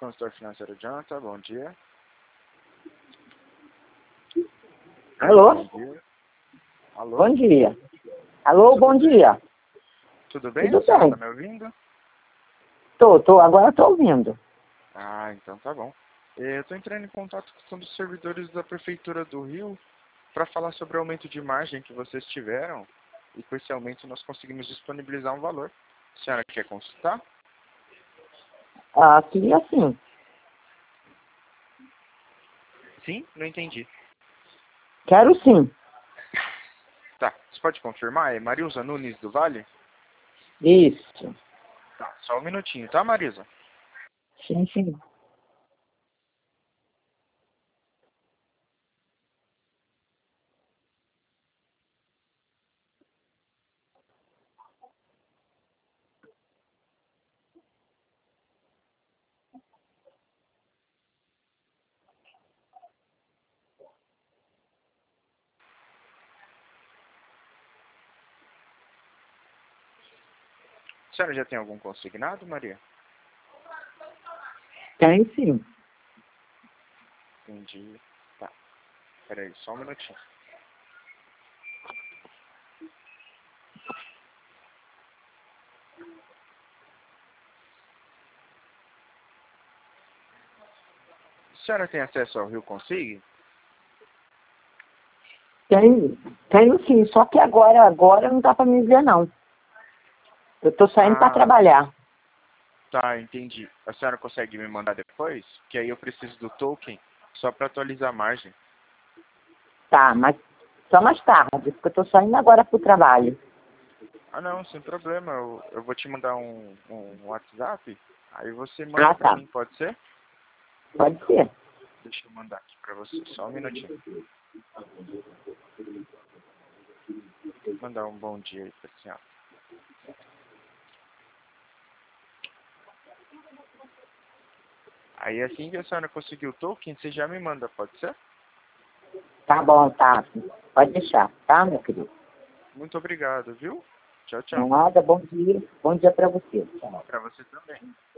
consultor financeiro Jonathan, bom dia. Alô? Bom dia. Alô? Bom dia. Alô, bom dia. Tudo bem? Tudo A senhora bem. tá me ouvindo? Agora tô ouvindo. Ah, então tá bom. Eu tô entrando em contato com um dos servidores da Prefeitura do Rio para falar sobre o aumento de margem que vocês tiveram e com esse aumento nós conseguimos disponibilizar um valor. A senhora quer consultar? Queria sim. Sim? Não entendi. Quero sim. Tá, você pode confirmar? É Marilza Nunes do Vale? Isso. Tá, só um minutinho, tá, Marisa? Sim, sim. A senhora já tem algum consignado, Maria? Tem sim. Entendi. Tá, peraí, só um minutinho. A senhora tem acesso ao Rio Consig? Tenho sim. Só que agora não dá pra me ver, não. Eu tô saindo pra Ah, trabalhar. tá, entendi. A senhora consegue me mandar depois? Que aí eu preciso do token só para atualizar a margem. Tá, mas só mais tarde, porque eu tô saindo agora pro trabalho. Ah, não, sem problema. Eu vou te mandar um WhatsApp. Aí você manda pra Tá. mim, pode ser? Pode ser. Deixa eu mandar aqui pra você, só um minutinho. Vou mandar um bom dia aí pra senhora. Aí assim que a senhora conseguir o token, você já me manda, pode ser? Tá bom, tá. Pode deixar, tá, meu querido? Muito obrigado, viu? Tchau, tchau. Nada, bom dia. Bom dia pra você. Tchau. Pra você também.